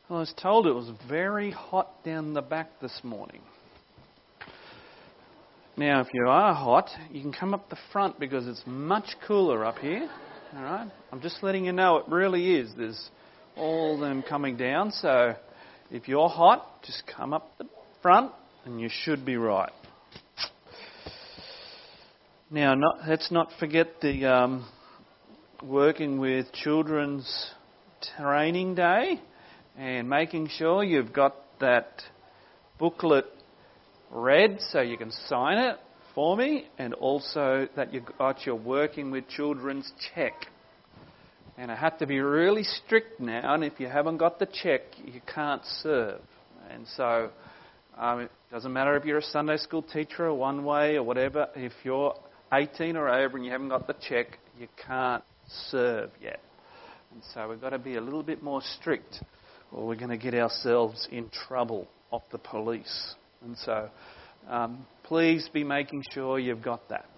I was told it was very hot down the back this morning. Now, if you are hot, you can come up the front because it's much cooler up here. All right? I'm just letting you know it really is. There's all them coming down. So if you're hot, just come up the front and you should be right. Now, let's not forget the working with Children's Training Day and making sure you've got that booklet read so you can sign it for me, and also that you've got your Working with Children's check. And I have to be really strict now, and if you haven't got the check, you can't serve. And so it doesn't matter if you're a Sunday school teacher or one way or whatever, if you're 18 or over and you haven't got the check, you can't serve yet. And so we've got to be a little bit more strict, or we're going to get ourselves in trouble off the police. And so please be making sure you've got that.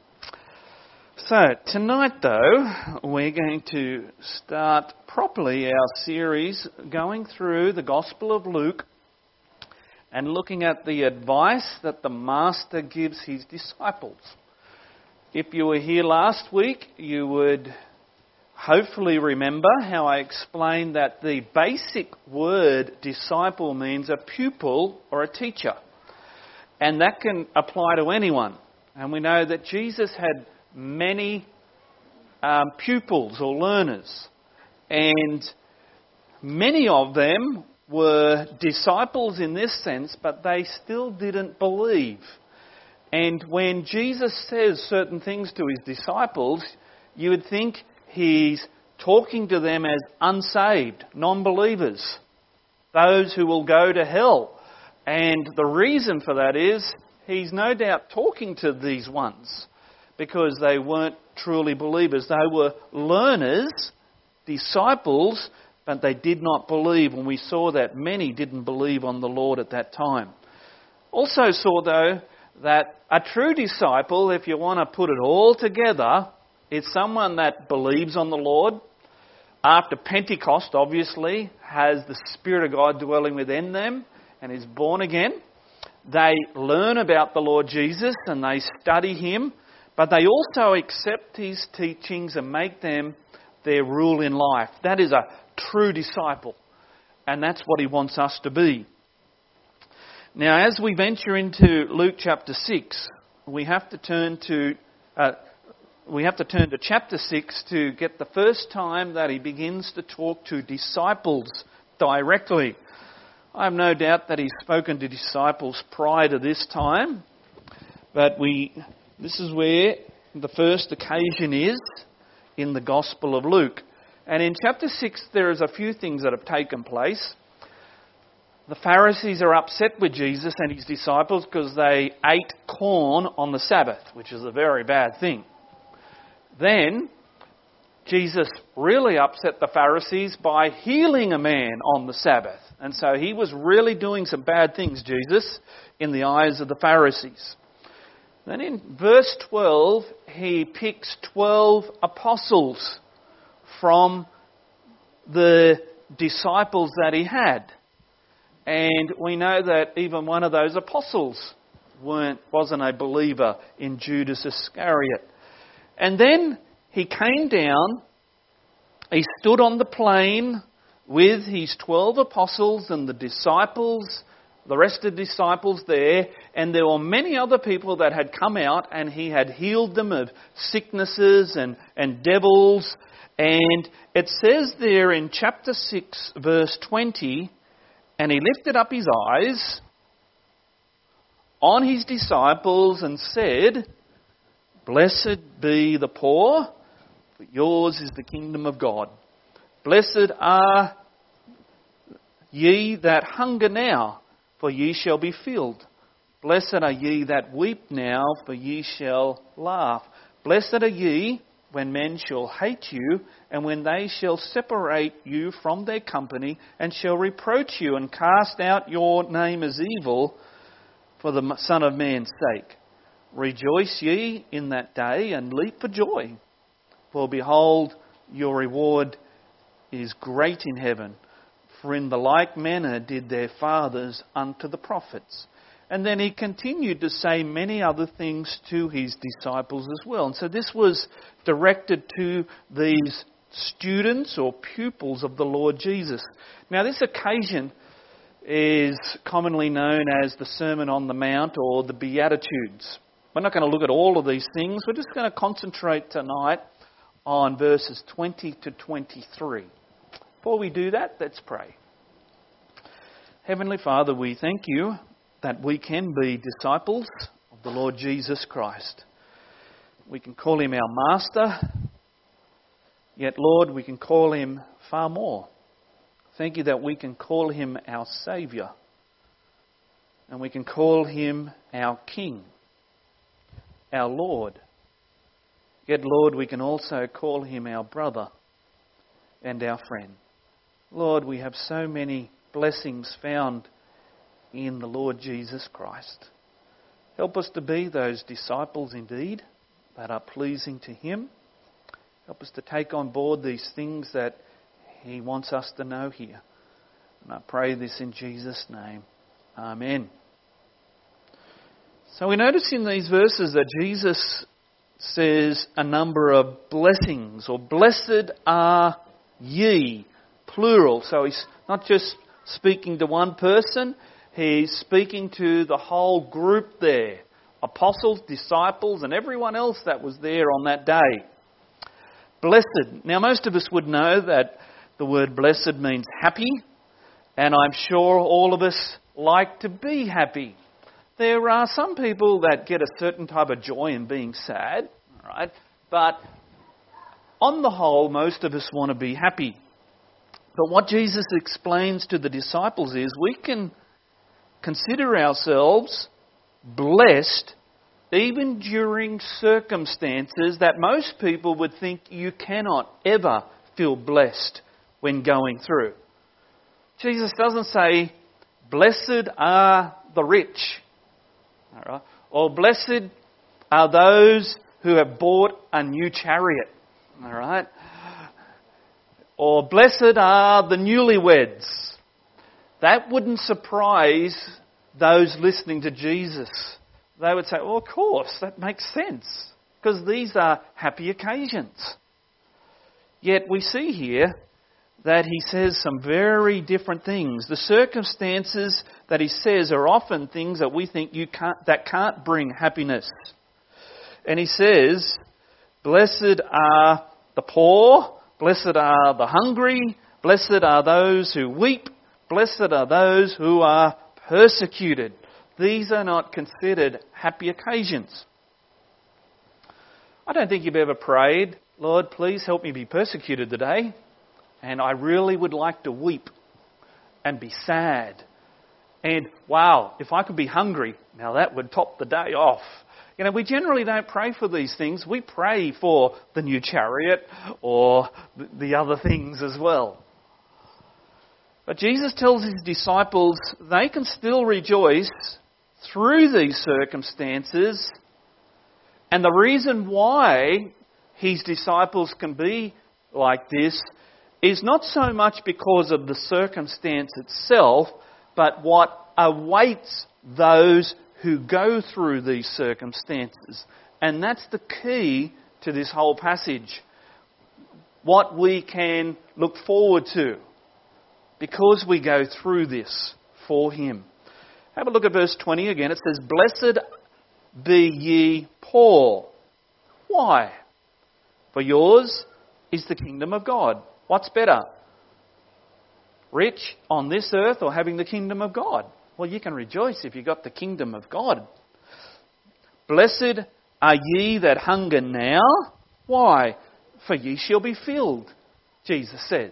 So tonight, though, we're going to start properly our series going through the Gospel of Luke and looking at the advice that the Master gives his disciples. If you were here last week, you would hopefully remember how I explained that the basic word disciple means a pupil or a teacher. And that can apply to anyone. And we know that Jesus had many pupils or learners. And many of them were disciples in this sense, but they still didn't believe. And when Jesus says certain things to his disciples, you would think he's talking to them as unsaved, non-believers, those who will go to hell. And the reason for that is he's no doubt talking to these ones because they weren't truly believers. They were learners, disciples, but they did not believe. And we saw that many didn't believe on the Lord at that time. Also saw, though, that a true disciple, if you want to put it all together, is someone that believes on the Lord. After Pentecost, obviously, has the Spirit of God dwelling within them and is born again. They learn about the Lord Jesus and they study him, but they also accept his teachings and make them their rule in life. That is a true disciple, and that's what he wants us to be. Now, as we venture into Luke chapter 6, we have to turn to chapter 6 to get the first time that he begins to talk to disciples directly. I have no doubt that he's spoken to disciples prior to this time, but this is where the first occasion is in the Gospel of Luke. And in chapter 6 there is a few things that have taken place. The Pharisees are upset with Jesus and his disciples because they ate corn on the Sabbath, which is a very bad thing. Then Jesus really upset the Pharisees by healing a man on the Sabbath. And so he was really doing some bad things, Jesus, in the eyes of the Pharisees. Then in verse 12, he picks 12 apostles from the disciples that he had. And we know that even one of those apostles wasn't a believer in Judas Iscariot. And then he came down, he stood on the plain with his 12 apostles and the disciples, the rest of the disciples there, and there were many other people that had come out, and he had healed them of sicknesses and devils. And it says there in chapter 6, verse 20, and he lifted up his eyes on his disciples and said, "Blessed be the poor, for yours is the kingdom of God. Blessed are ye that hunger now, for ye shall be filled. Blessed are ye that weep now, for ye shall laugh. Blessed are ye when men shall hate you, and when they shall separate you from their company, and shall reproach you, and cast out your name as evil for the Son of Man's sake. Rejoice ye in that day, and leap for joy. For behold, your reward is great in heaven. For in the like manner did their fathers unto the prophets. And then he continued to say many other things to his disciples as well. And so this was directed to these students or pupils of the Lord Jesus. Now this occasion is commonly known as the Sermon on the Mount or the Beatitudes. We're not going to look at all of these things. We're just going to concentrate tonight on verses 20 to 23. Before we do that, let's pray. Heavenly Father, we thank you that we can be disciples of the Lord Jesus Christ. We can call him our Master, yet, Lord, we can call him far more. Thank you that we can call him our Saviour, and we can call him our King, our Lord. Yet, Lord, we can also call him our brother and our friend. Lord, we have so many blessings found in the Lord Jesus Christ. Help us to be those disciples indeed that are pleasing to him. Help us to take on board these things that he wants us to know here. And I pray this in Jesus' name. Amen. So we notice in these verses that Jesus says a number of blessings, or blessed are ye, plural. So he's not just speaking to one person, he's speaking to the whole group there. Apostles, disciples, and everyone else that was there on that day. Blessed. Now most of us would know that the word blessed means happy, and I'm sure all of us like to be happy. There are some people that get a certain type of joy in being sad, right? But on the whole, most of us want to be happy. But what Jesus explains to the disciples is we can consider ourselves blessed even during circumstances that most people would think you cannot ever feel blessed when going through. Jesus doesn't say, blessed are the rich, all right? Or blessed are those who have bought a new chariot, all right? Or blessed are the newlyweds. That wouldn't surprise those listening to Jesus. They would say, well, of course, that makes sense, because these are happy occasions. Yet we see here that he says some very different things. The circumstances that he says are often things that we think that can't bring happiness. And he says, blessed are the poor, blessed are the hungry, blessed are those who weep, blessed are those who are persecuted. These are not considered happy occasions. I don't think you've ever prayed, Lord, please help me be persecuted today. And I really would like to weep and be sad. And wow, if I could be hungry, now that would top the day off. You know, we generally don't pray for these things. We pray for the new chariot or the other things as well. But Jesus tells his disciples they can still rejoice through these circumstances. And the reason why his disciples can be like this is not so much because of the circumstance itself, but what awaits those who go through these circumstances. And that's the key to this whole passage. What we can look forward to because we go through this for him. Have a look at verse 20 again. It says, blessed be ye poor. Why? For yours is the kingdom of God. What's better? Rich on this earth or having the kingdom of God? Well, you can rejoice if you got the kingdom of God. Blessed are ye that hunger now. Why? For ye shall be filled, Jesus says.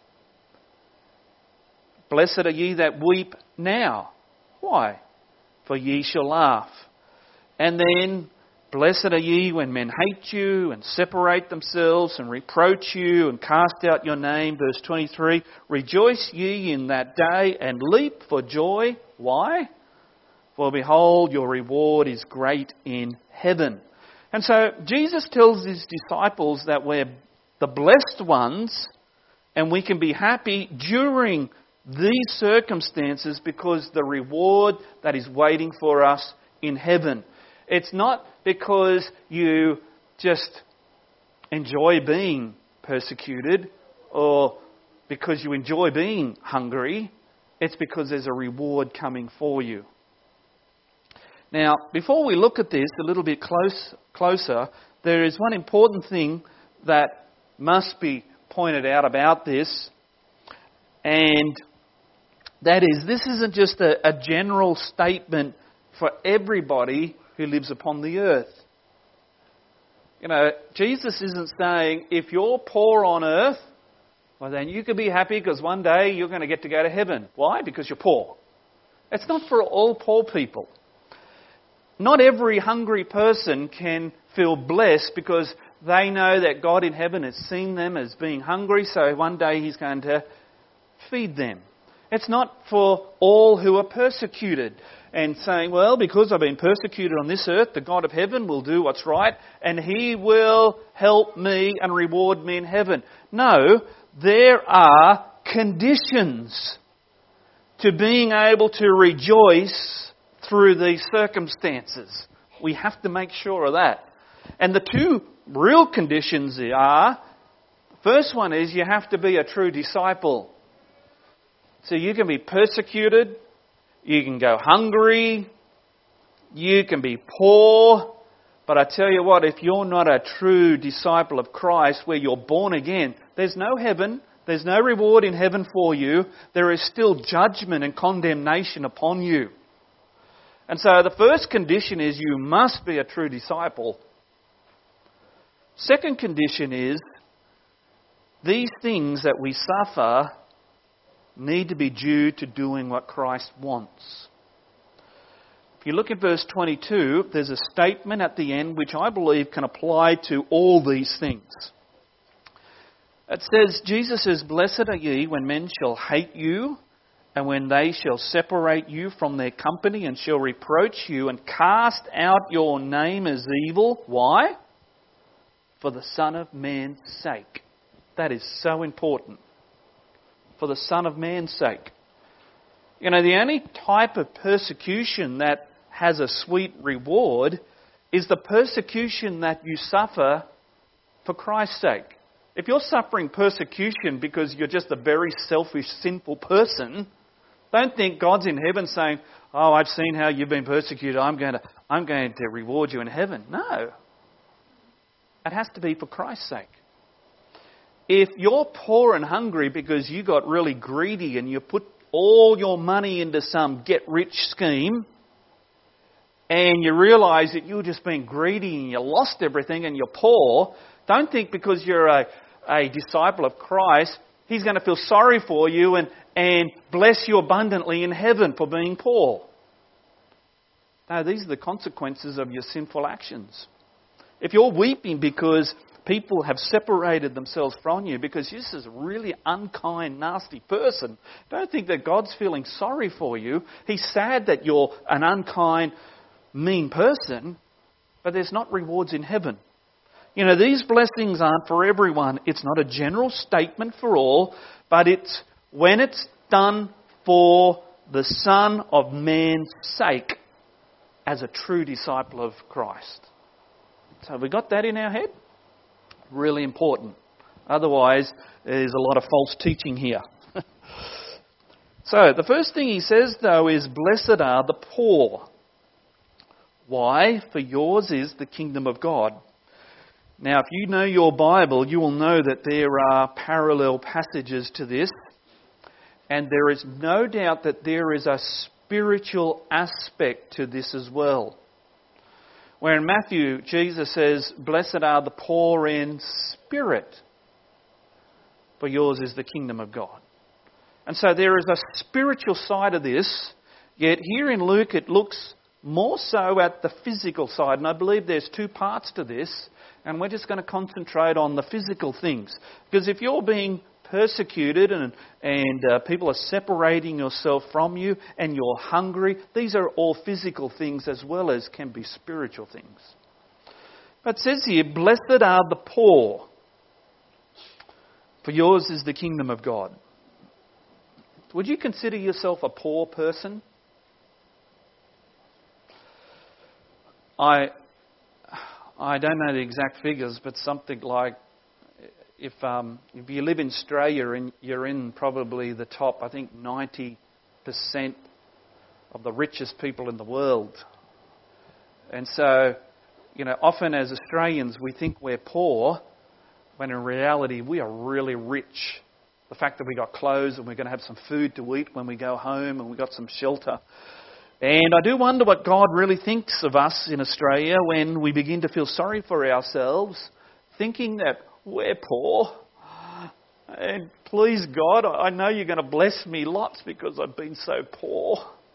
Blessed are ye that weep now. Why? For ye shall laugh. And then, blessed are ye when men hate you and separate themselves and reproach you and cast out your name. Verse 23, rejoice ye in that day and leap for joy. Why? For behold, your reward is great in heaven. And so Jesus tells his disciples that we're the blessed ones and we can be happy during these circumstances because the reward that is waiting for us in heaven. It's not because you just enjoy being persecuted or because you enjoy being hungry. It's because there's a reward coming for you. Now, before we look at this a little bit closer, there is one important thing that must be pointed out about this, and that is, this isn't just a general statement for everybody who lives upon the earth. You know, Jesus isn't saying, if you're poor on earth, well then you can be happy because one day you're going to get to go to heaven. Why? Because you're poor. It's not for all poor people. Not every hungry person can feel blessed because they know that God in heaven has seen them as being hungry, so one day He's going to feed them. It's not for all who are persecuted and saying, well, because I've been persecuted on this earth, the God of heaven will do what's right and He will help me and reward me in heaven. No, there are conditions to being able to rejoice through these circumstances. We have to make sure of that. And the two real conditions are, first one is you have to be a true disciple. So you can be persecuted, you can go hungry, you can be poor, but I tell you what, if you're not a true disciple of Christ, where you're born again, there's no heaven, there's no reward in heaven for you, there is still judgment and condemnation upon you. And so the first condition is you must be a true disciple. Second condition is these things that we suffer need to be due to doing what Christ wants. If you look at verse 22, there's a statement at the end which I believe can apply to all these things. It says, Jesus says, "Blessed are ye when men shall hate you, and when they shall separate you from their company and shall reproach you and cast out your name as evil." Why? For the Son of Man's sake. That is so important. For the Son of Man's sake. You know, the only type of persecution that has a sweet reward is the persecution that you suffer for Christ's sake. If you're suffering persecution because you're just a very selfish, sinful person, don't think God's in heaven saying, "Oh, I've seen how you've been persecuted. I'm going to reward you in heaven." No. It has to be for Christ's sake. If you're poor and hungry because you got really greedy and you put all your money into some get-rich scheme and you realise that you're just being greedy and you lost everything and you're poor, don't think because you're a disciple of Christ, He's going to feel sorry for you and bless you abundantly in heaven for being poor. No, these are the consequences of your sinful actions. If you're weeping because people have separated themselves from you because this is a really unkind, nasty person, don't think that God's feeling sorry for you. He's sad that you're an unkind, mean person, but there's not rewards in heaven. You know, these blessings aren't for everyone. It's not a general statement for all, but it's when it's done for the Son of Man's sake as a true disciple of Christ. So have we got that in our head? Really important. Otherwise, there's a lot of false teaching here. So, the first thing he says, though, is, "Blessed are the poor." Why? For yours is the kingdom of God. Now, if you know your Bible, you will know that there are parallel passages to this. And there is no doubt that there is a spiritual aspect to this as well. Where in Matthew, Jesus says, "Blessed are the poor in spirit, for yours is the kingdom of God." And so there is a spiritual side of this, yet here in Luke it looks more so at the physical side. And I believe there's two parts to this, and we're just going to concentrate on the physical things. Because if you're being persecuted and people are separating yourself from you and you're hungry, these are all physical things as well as can be spiritual things. But it says here, "Blessed are the poor, for yours is the kingdom of God." Would you consider yourself a poor person? I don't know the exact figures, but something like if you live in Australia and you're in probably the top, I think 90% of the richest people in the world. And so, often as Australians we think we're poor, when in reality we are really rich. The fact that we got clothes and we're going to have some food to eat when we go home and we got some shelter. And I do wonder what God really thinks of us in Australia when we begin to feel sorry for ourselves, thinking that we're poor. And please God, I know you're going to bless me lots because I've been so poor.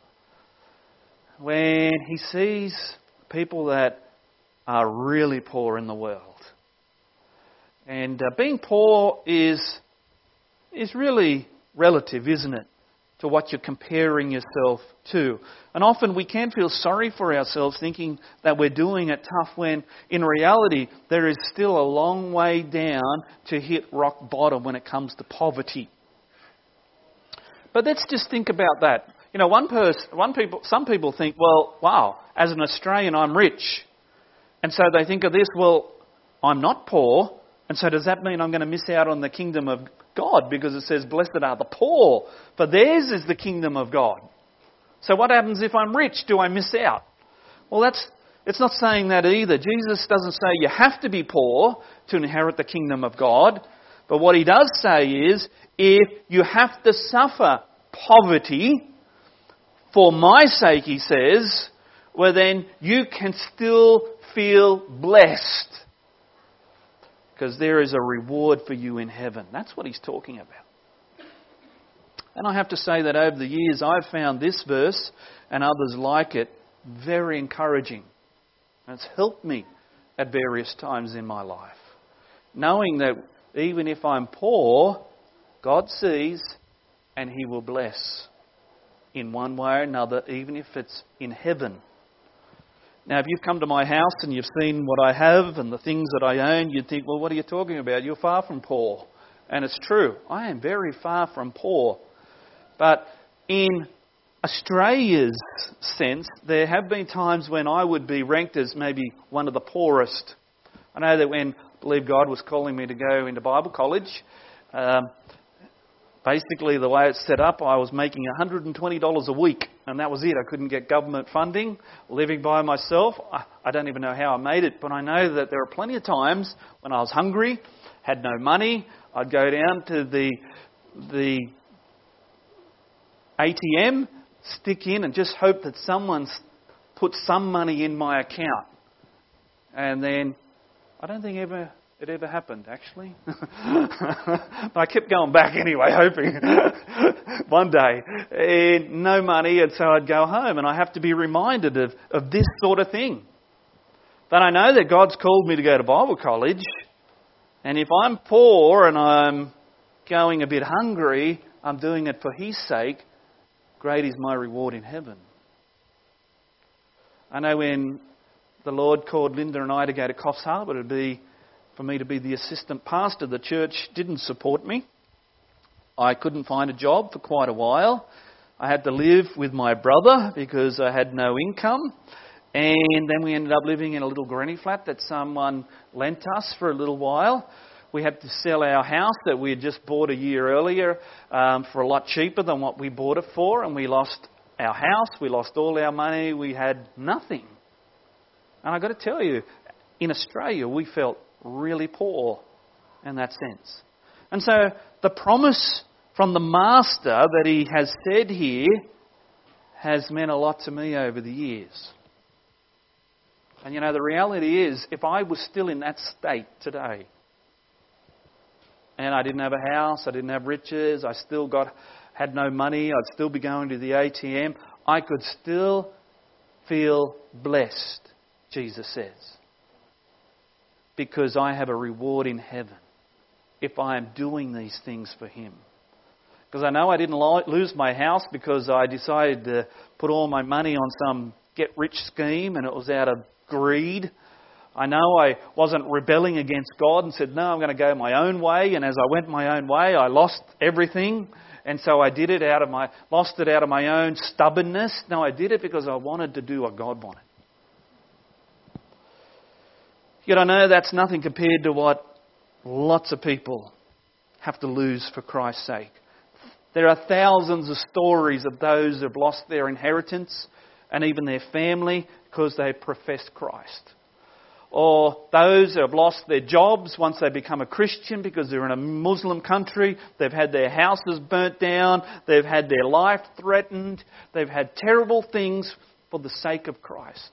When he sees people that are really poor in the world. And being poor is really relative, isn't it, to what you're comparing yourself to. And often we can feel sorry for ourselves thinking that we're doing it tough when in reality there is still a long way down to hit rock bottom when it comes to poverty. But let's just think about that. Some people think, well, wow, as an Australian I'm rich. And so they think of this, well, I'm not poor. And so does that mean I'm going to miss out on the kingdom of God? Because it says, blessed are the poor, for theirs is the kingdom of God. So what happens if I'm rich? Do I miss out? Well, it's not saying that either. Jesus doesn't say you have to be poor to inherit the kingdom of God. But what he does say is, if you have to suffer poverty for my sake, he says, well then you can still feel blessed. Because there is a reward for you in heaven. That's what he's talking about. And I have to say that over the years I've found this verse and others like it very encouraging. And it's helped me at various times in my life. Knowing that even if I'm poor, God sees and he will bless in one way or another, even if it's in heaven. Now, if you've come to my house and you've seen what I have and the things that I own, you'd think, well, what are you talking about? You're far from poor. And it's true. I am very far from poor. But in Australia's sense, there have been times when I would be ranked as maybe one of the poorest. I know that when I believe God was calling me to go into Bible college, basically the way it's set up, I was making $120 a week. And that was it. I couldn't get government funding. Living by myself, I don't even know how I made it. But I know that there are plenty of times when I was hungry, had no money. I'd go down to the ATM, stick in and just hope that someone's put some money in my account. And then, I don't think it ever happened, actually. But I kept going back anyway, hoping one day. And no money, and so I'd go home. And I have to be reminded of this sort of thing. But I know that God's called me to go to Bible college. And if I'm poor and I'm going a bit hungry, I'm doing it for His sake. Great is my reward in heaven. I know when the Lord called Linda and I to go to Coffs Harbour to be for me to be the assistant pastor, the church didn't support me. I couldn't find a job for quite a while. I had to live with my brother because I had no income. And then we ended up living in a little granny flat that someone lent us for a little while. We had to sell our house that we had just bought a year earlier for a lot cheaper than what we bought it for. And we lost our house. We lost all our money. We had nothing. And I've got to tell you, in Australia, we felt really poor in that sense. And so the promise from the Master that he has said here has meant a lot to me over the years. And the reality is, if I was still in that state today, and I didn't have a house, I didn't have riches, I still had no money, I'd still be going to the ATM, I could still feel blessed, Jesus says. Because I have a reward in heaven if I am doing these things for Him. Because I know I didn't lose my house because I decided to put all my money on some get-rich scheme and it was out of greed. I know I wasn't rebelling against God and said, no, I'm going to go my own way. And as I went my own way, I lost everything. And so I did it lost it out of my own stubbornness. No, I did it because I wanted to do what God wanted. Yet I know that's nothing compared to what lots of people have to lose for Christ's sake. There are thousands of stories of those who have lost their inheritance and even their family because they professed Christ. Or those who have lost their jobs once they become a Christian because they're in a Muslim country. They've had their houses burnt down. They've had their life threatened. They've had terrible things for the sake of Christ.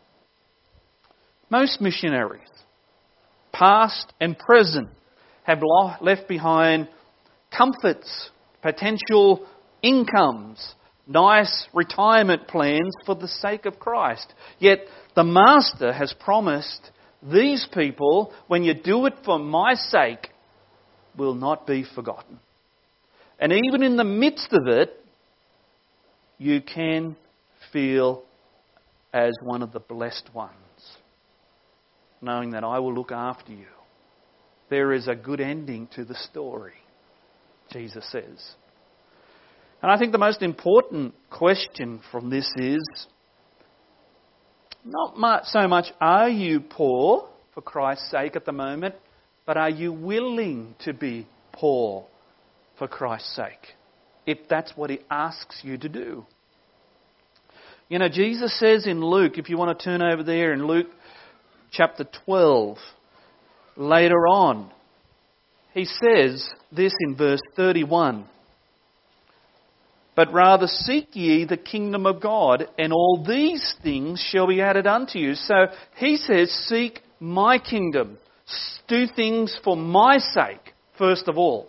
Most missionaries, past and present, have left behind comforts, potential incomes, nice retirement plans for the sake of Christ. Yet the Master has promised these people, when you do it for my sake, will not be forgotten. And even in the midst of it, you can feel as one of the blessed ones, knowing that I will look after you. There is a good ending to the story, Jesus says. And I think the most important question from this is, not so much are you poor for Christ's sake at the moment, but are you willing to be poor for Christ's sake, if that's what He asks you to do? You know, Jesus says in Luke, if you want to turn over there in Luke chapter 12, later on, He says this in verse 31. But rather seek ye the kingdom of God, and all these things shall be added unto you. So He says, seek my kingdom. Do things for my sake, first of all.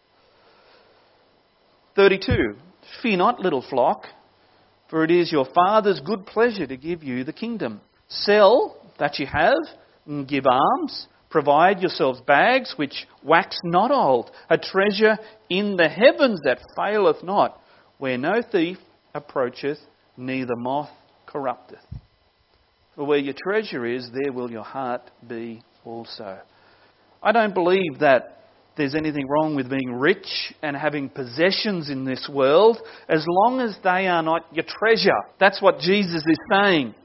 32. Fear not, little flock, for it is your Father's good pleasure to give you the kingdom. Sell that you have, and give alms. Provide yourselves bags which wax not old, a treasure in the heavens that faileth not, where no thief approacheth, neither moth corrupteth. For where your treasure is, there will your heart be also. I don't believe that there's anything wrong with being rich and having possessions in this world, as long as they are not your treasure. That's what Jesus is saying.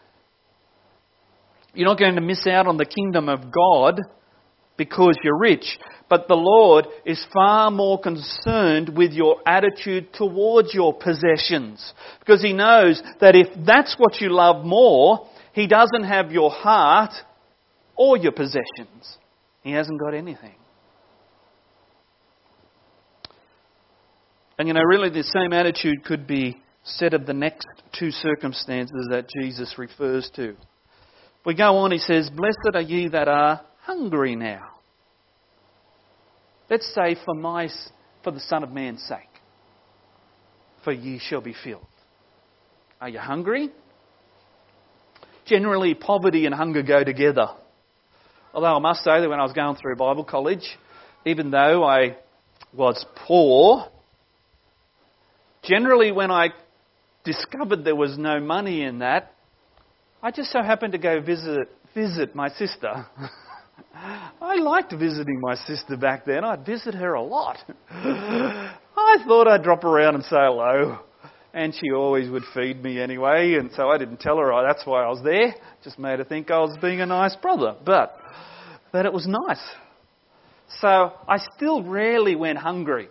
You're not going to miss out on the kingdom of God because you're rich. But the Lord is far more concerned with your attitude towards your possessions. Because He knows that if that's what you love more, He doesn't have your heart or your possessions. He hasn't got anything. And you know, really the same attitude could be said of the next two circumstances that Jesus refers to. We go on, He says, blessed are ye that are hungry now. Let's say for the Son of Man's sake. For ye shall be filled. Are you hungry? Generally, poverty and hunger go together. Although I must say that when I was going through Bible college, even though I was poor, generally when I discovered there was no money in that, I just so happened to go visit my sister. I liked visiting my sister back then. I'd visit her a lot. I thought I'd drop around and say hello. And she always would feed me anyway. And so I didn't tell her that's why I was there. Just made her think I was being a nice brother. But it was nice. So I still rarely went hungry.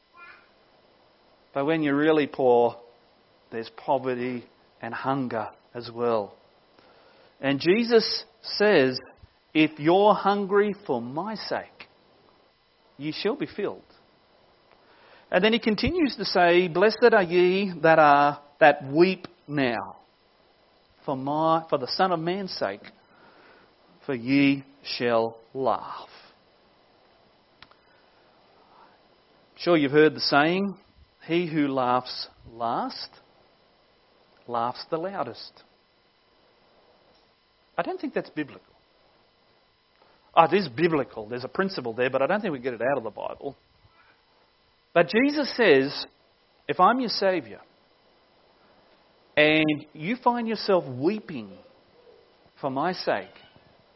But when you're really poor, there's poverty and hunger as well. And Jesus says, if you're hungry for my sake, ye shall be filled. And then He continues to say, blessed are ye that weep now, for the Son of Man's sake, for ye shall laugh. I'm sure you've heard the saying, he who laughs last, laughs the loudest. I don't think that's biblical. It is biblical. There's a principle there, but I don't think we get it out of the Bible. But Jesus says, if I'm your Saviour and you find yourself weeping for my sake,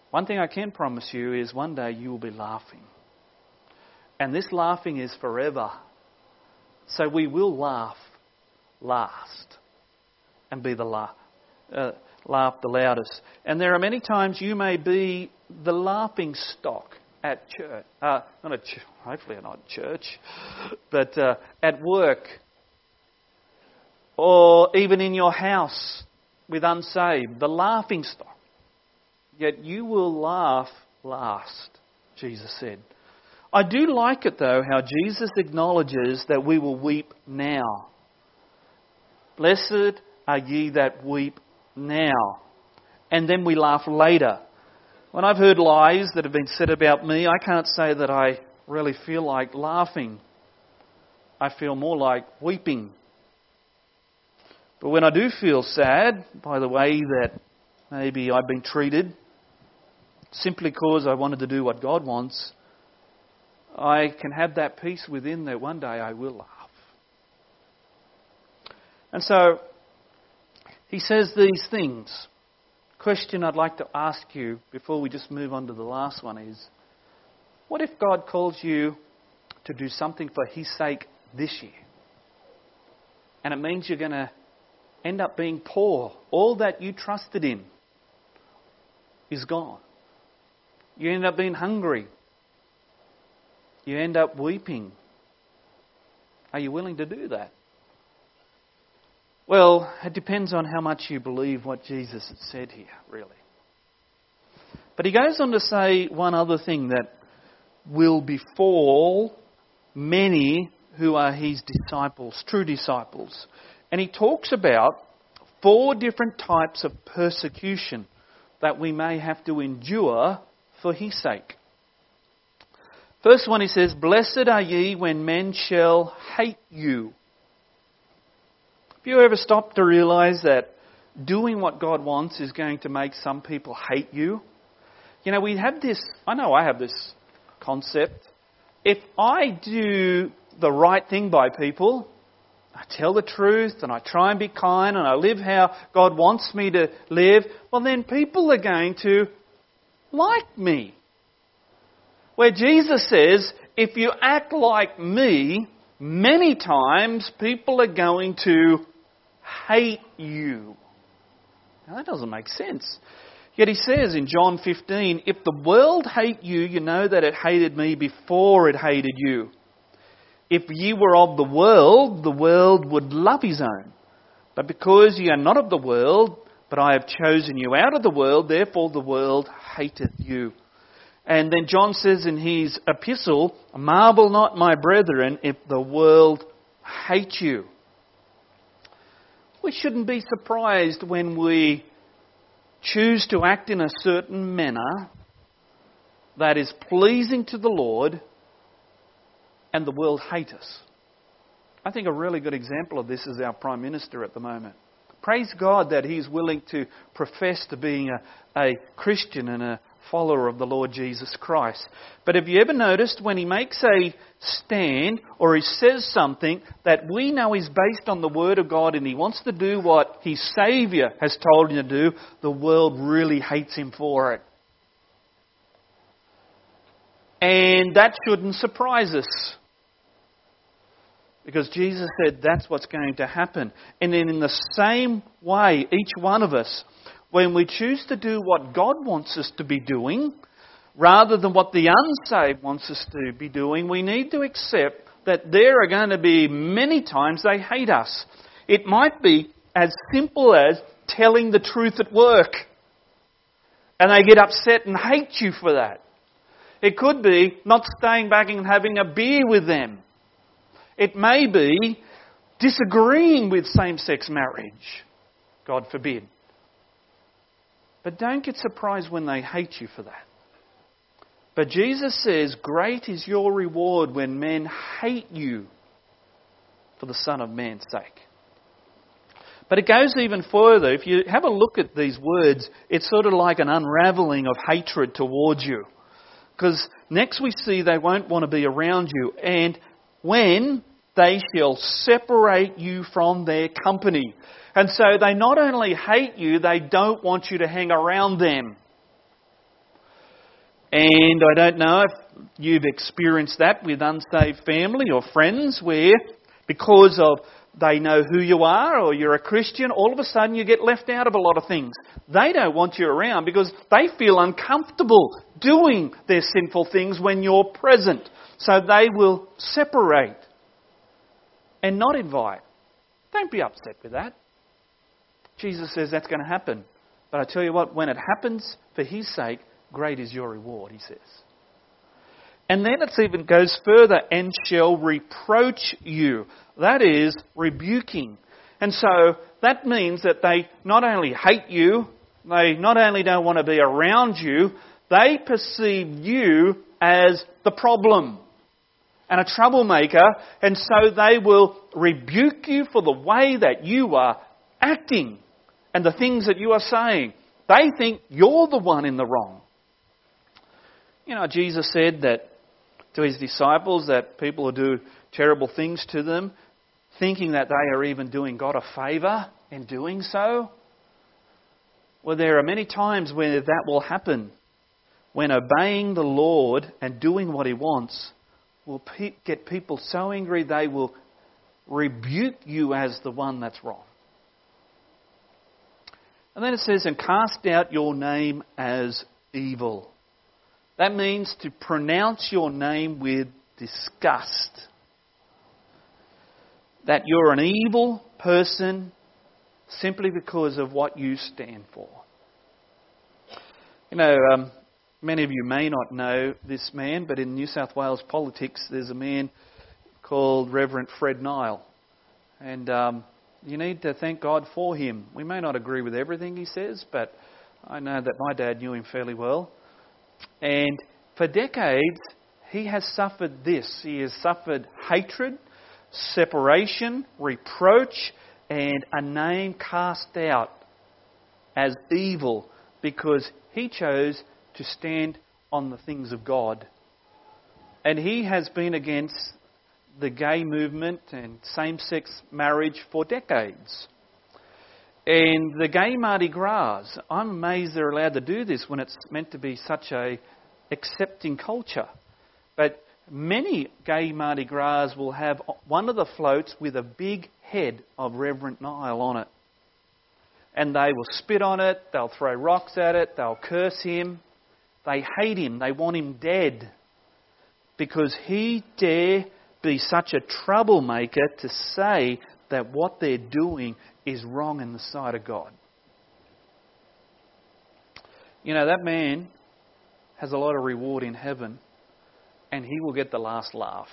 One thing I can promise you is one day you will be laughing. And this laughing is forever. So we will laugh last and be the laugh the loudest. And there are many times you may be the laughing stock at church. Hopefully not at church, but at work. Or even in your house with unsaved. The laughing stock. Yet you will laugh last, Jesus said. I do like it though how Jesus acknowledges that we will weep now. Blessed are ye that weep now. And then we laugh later. When I've heard lies that have been said about me, I can't say that I really feel like laughing. I feel more like weeping. But when I do feel sad by the way that maybe I've been treated, simply because I wanted to do what God wants, I can have that peace within that one day I will laugh. And so, he says these things. Question I'd like to ask you before we just move on to the last one is, what if God calls you to do something for His sake this year? And it means you're going to end up being poor. All that you trusted in is gone. You end up being hungry. You end up weeping. Are you willing to do that? Well, it depends on how much you believe what Jesus has said here, really. But he goes on to say one other thing that will befall many who are his disciples, true disciples. And he talks about 4 different types of persecution that we may have to endure for his sake. First one, he says, "Blessed are ye when men shall hate you." Have you ever stopped to realise that doing what God wants is going to make some people hate you? You know, we have this, I know I have this concept. If I do the right thing by people, I tell the truth and I try and be kind and I live how God wants me to live, well then people are going to like me. Where Jesus says, if you act like me, many times people are going to hate you. Now that doesn't make sense. Yet he says in John 15, if the world hate you, you know that it hated me before it hated you. If ye were of the world would love his own. But because ye are not of the world, but I have chosen you out of the world, therefore the world hateth you. And then John says in his epistle, marvel not, my brethren, if the world hate you. We shouldn't be surprised when we choose to act in a certain manner that is pleasing to the Lord and the world hate us. I think a really good example of this is our Prime Minister at the moment. Praise God that he's willing to profess to being a Christian and a follower of the Lord Jesus Christ. But have you ever noticed when he makes a stand or he says something that we know is based on the Word of God and he wants to do what his Saviour has told him to do, the world really hates him for it. And that shouldn't surprise us. Because Jesus said that's what's going to happen. And then in the same way, each one of us, when we choose to do what God wants us to be doing, rather than what the unsaved wants us to be doing, we need to accept that there are going to be many times they hate us. It might be as simple as telling the truth at work. And they get upset and hate you for that. It could be not staying back and having a beer with them. It may be disagreeing with same-sex marriage. God forbid. But don't get surprised when they hate you for that. But Jesus says, great is your reward when men hate you for the Son of Man's sake. But it goes even further. If you have a look at these words, it's sort of like an unravelling of hatred towards you. Because next we see they won't want to be around you. And when they shall separate you from their company. And so they not only hate you, they don't want you to hang around them. And I don't know if you've experienced that with unsaved family or friends where because of they know who you are or you're a Christian, all of a sudden you get left out of a lot of things. They don't want you around because they feel uncomfortable doing their sinful things when you're present. So they will separate and not invite. Don't be upset with that. Jesus says that's going to happen. But I tell you what, when it happens for His sake, great is your reward, He says. And then it even goes further, and shall reproach you. That is rebuking. And so that means that they not only hate you, they not only don't want to be around you, they perceive you as the problem and a troublemaker, and so they will rebuke you for the way that you are acting and the things that you are saying. They think you're the one in the wrong. You know, Jesus said that to His disciples that people will do terrible things to them, thinking that they are even doing God a favour in doing so. Well, there are many times where that will happen, when obeying the Lord and doing what He wants will get people so angry they will rebuke you as the one that's wrong. And then it says, and cast out your name as evil. That means to pronounce your name with disgust. That you're an evil person simply because of what you stand for. You know, many of you may not know this man, but in New South Wales politics there's a man called Reverend Fred Nile. And you need to thank God for him. We may not agree with everything he says, but I know that my dad knew him fairly well. And for decades, he has suffered this. He has suffered hatred, separation, reproach, and a name cast out as evil because he chose to stand on the things of God. And he has been against the gay movement and same-sex marriage for decades. And the gay Mardi Gras, I'm amazed they're allowed to do this when it's meant to be such a accepting culture. But many gay Mardi Gras will have one of the floats with a big head of Reverend Nile on it. And they will spit on it, they'll throw rocks at it, they'll curse him. They hate him, they want him dead. Because he dare be such a troublemaker to say that what they're doing is wrong in the sight of God. You know, that man has a lot of reward in heaven, and he will get the last laugh.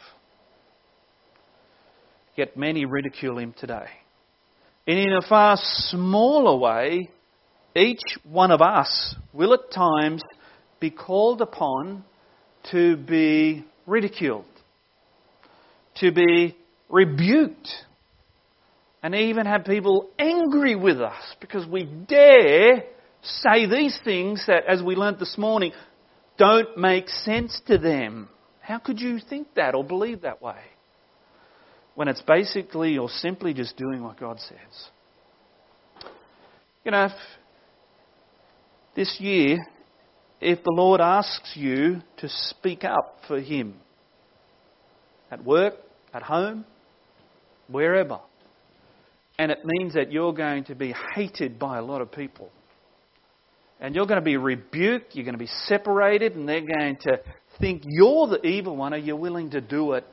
Yet many ridicule him today. And in a far smaller way, each one of us will at times be called upon to be ridiculed, to be rebuked, and even have people angry with us because we dare say these things that, as we learnt this morning, don't make sense to them. How could you think that or believe that way? When it's basically or simply just doing what God says. You know, this year, if the Lord asks you to speak up for Him, at work, at home, wherever, and it means that you're going to be hated by a lot of people, and you're going to be rebuked, you're going to be separated, and they're going to think you're the evil one, are you willing to do it?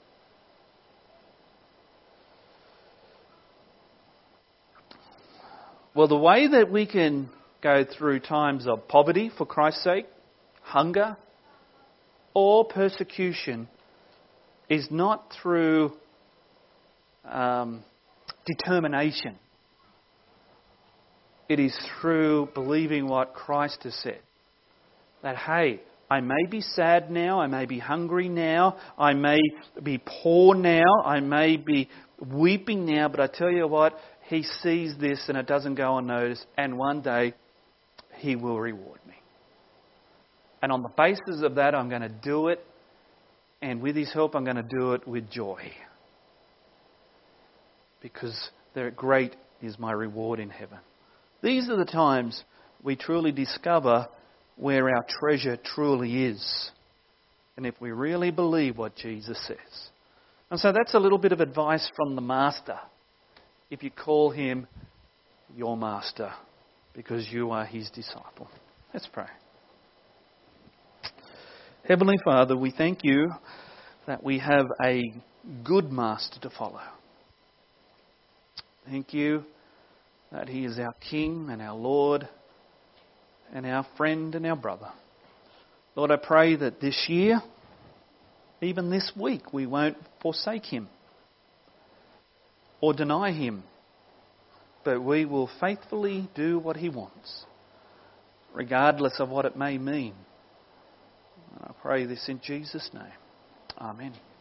Well, the way that we can go through times of poverty for Christ's sake, hunger, or persecution is not through determination. It is through believing what Christ has said. That, hey, I may be sad now, I may be hungry now, I may be poor now, I may be weeping now, but I tell you what, He sees this and it doesn't go unnoticed, and one day He will reward me. And on the basis of that, I'm going to do it, and with His help, I'm going to do it with joy. Because great is my reward in heaven. These are the times we truly discover where our treasure truly is, and if we really believe what Jesus says. And so that's a little bit of advice from the Master, if you call him your Master, because you are his disciple. Let's pray. Heavenly Father, we thank you that we have a good Master to follow. Thank you that he is our King and our Lord and our friend and our brother. Lord, I pray that this year, even this week, we won't forsake him or deny him, but we will faithfully do what he wants, regardless of what it may mean. And I pray this in Jesus' name. Amen.